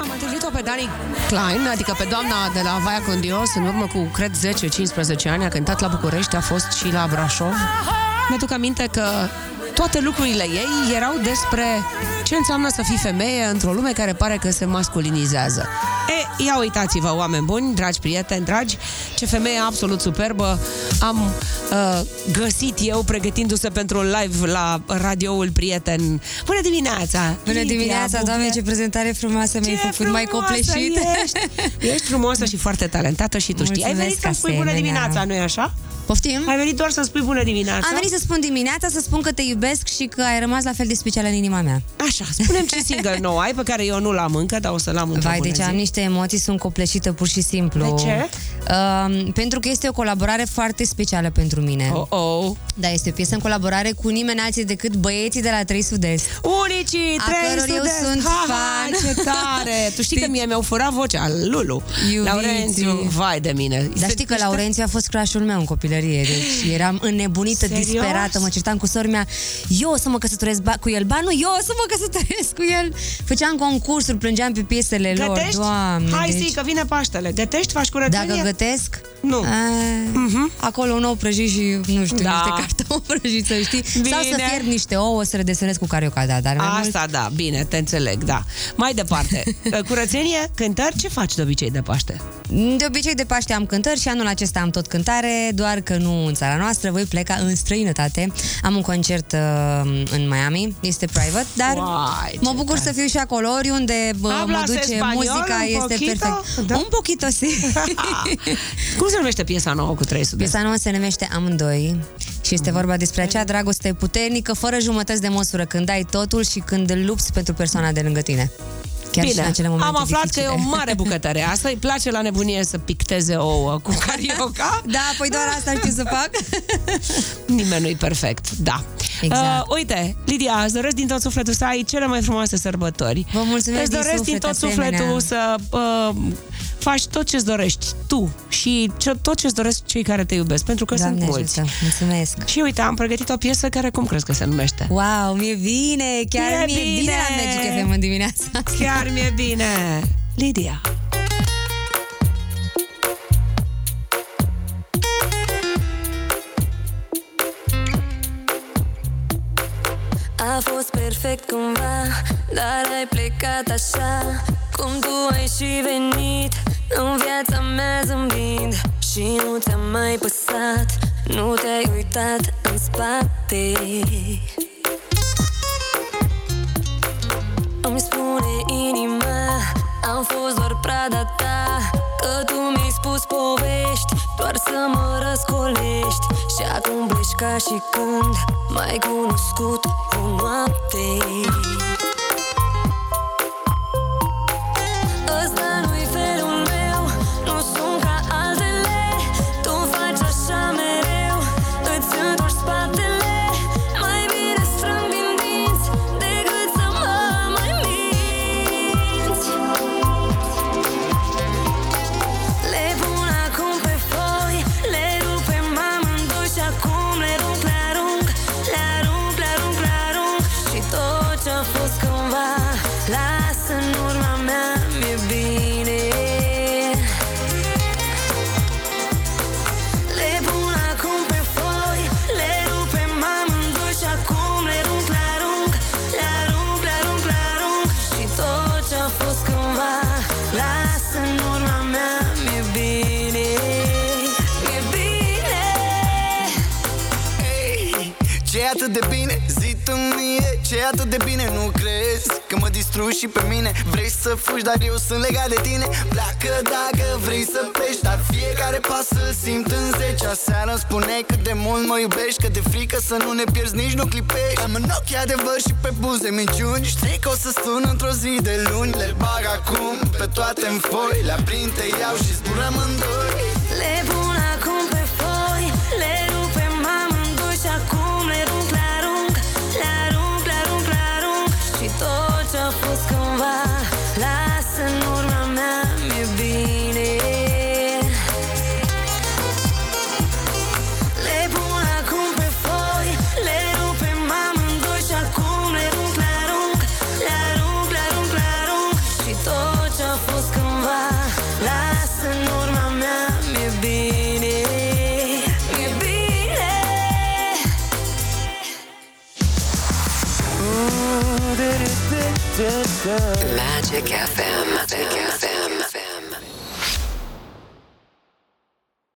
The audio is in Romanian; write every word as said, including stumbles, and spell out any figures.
am întâlnit-o pe Dani Klein, adică pe doamna de la Vaia con Dios, în urmă cu, cred, zece cincisprezece ani, a cântat la București, a fost și la Brașov. Mi-aduc aminte că toate lucrurile ei erau despre ce înseamnă să fii femeie într-o lume care pare că se masculinizează. E, ia uitați-vă, oameni buni, dragi prieteni, dragi, ce femeie absolut superbă am uh, găsit eu pregătindu-se pentru un live la radioul Prieten. Bună dimineața! Bună Lidia, dimineața, Buble. doamne, ce prezentare frumoasă mi-ai făcut, mai copleșit. Ești. Ești frumoasă și foarte talentată și tu știi. Ai venit să spui bună dimineața, nu-i așa? Poftim? Ai venit doar să spui bună dimineața? Am venit să spun dimineața, să spun că te iubesc și că ai rămas la fel de specială în inima mea. Așa, spunem ce single nou ai, pe care eu nu l-am încă, dar o să l-am într-o Vai, bună deci zi. am niște emoții, sunt copleșită pur și simplu. De ce? Uh, pentru că este o colaborare foarte specială pentru mine. Oh, oh. Da, este o piesă în colaborare cu nimeni alții decât băieții de la trei Sud-Est. Unicii, A trei căror eu Sud-Est. sunt Ha, fan. ha, ce tare! Tu știi că mie mi-au furat vocea, Lulu. Iubiții. Laurențiu, vai de mine. Dar știi că Laurențiu a fost crush-ul meu în copilărie, deci eram înnebunită, Serios? disperată, mă certam cu sora mea, eu o să mă căsătoresc ba- cu el, ba nu, eu o să mă căsătoresc cu el. Făceam concursuri, plângeam pe piesele lor, Gătești? Doamne. Hai deci... zi, că vine Paștele. Gătești, faci curățenie? Dacă gătesc? Nu. A, uh-huh. Acolo un ou prăjit și, nu știu, Da. niște cartofi prăjiți, să știi. Bine. Sau să fierb niște ouă, să le desenez cu carioca, da, dar mai Asta, mult... da, bine, te înțeleg, da. Mai departe, curățenie, cântări, ce faci de obicei de Paște? De obicei de Paște am cântări și anul acesta am tot cântare, doar că nu în țara noastră, voi pleca în străinătate. Am un concert uh, în Miami, este private, dar Uai, mă ce bucur tare. să fiu și acolo, oriunde uh, mă Hablas duce español, muzica, un este poquito? perfect. Da. Un poquito, si. Cum se numește piesa nouă cu trei Sud-Est? Piesa nouă se numește Amândoi și este vorba despre acea dragoste puternică, fără jumătăți de măsură, când ai totul și când îl lupți pentru persoana de lângă tine. Chiar și în Bine, acele momente am aflat dificile. că e o mare bucătărie. Asta îi place la nebunie să picteze ouă cu carioca. Da, păi doar asta știu să fac. Nimeni nu-i perfect, da. Exact. Uh, uite, Lidia, îți doresc din tot sufletul să ai cele mai frumoase sărbători. Vă mulțumesc Îți din doresc din suflet, tot sufletul asemenea. să uh, faci tot ce-ți dorești tu și ce, tot ce-ți doresc cei care te iubesc, pentru că Doamne sunt mulți. ajută, mulțumesc. Și uite, am pregătit o piesă care, cum crezi că se numește? Wow, mi-e bine, chiar E mi-e bine, bine. la Magic F M în dimineața asta. Chiar mi-e bine! Lidia. A fost perfect cumva, dar ai plecat așa, cum tu ai și venit în viața mea zâmbind. Și nu ți-a mai păsat, nu te-ai uitat în spate. Îmi spune inima, am fost doar prada ta, că tu mi-ai spus povești, doar să mă răscolești. Și acum pleci ca și când m-ai cunoscut o noapte. Ăsta nu-i felul meu, nu sunt ca altele. Tu faci așa mereu, îți întorci spatele. Mai bine strâng din dinți decât să mă mai minți. Le pun acum pe foi, le rupem amândoi și acum le rup, le arunc, le arunc, le arunc, le arunc. Și tot ce-a fost cândva, lasă în urma mea, mi-e bine. Le pun acum pe foi, le rupem amândoi și acum le rup, le arunc, le arunc, le arunc, le arunc. Și tot ce-a fost cândva, lasă în urma mea, mi-e bine, mi-e bine. Ei, ce-i atât de bine? Zi tu mie, ce-i atât de bine? Nu crezi că mă distrugi și pe mine? Vrei să fugi, dar eu sunt legat de tine. Pleacă dacă vrei să pleci, dar fiecare pas îl simt în zece. Aseară îmi spuneai cât de mult mă iubești, că de frică să nu ne pierzi, nici nu clipești. Am în ochi adevăr și pe buze minciuni. Știi că o să sun într-o zi de luni. Le bag acum pe toate în foi, le aprind, te iau și zburăm în doi. Le pun acum pe foi, le rupem amândoi și acum le rup, le arunc, le arunc, le arunc, le arunc. Și tot ce-a fost cândva, lasă în urma mea, mi-e bine. Le pun acum pe foi, le rupem amândoi și acum le rup, le arunc, le arunc, le arunc, le arunc. Și tot ce Magic F M. Magic F M.